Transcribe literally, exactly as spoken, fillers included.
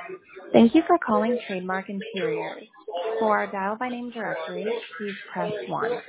Thank you for calling Trademark Interiors. For our dial by name directory, please press one.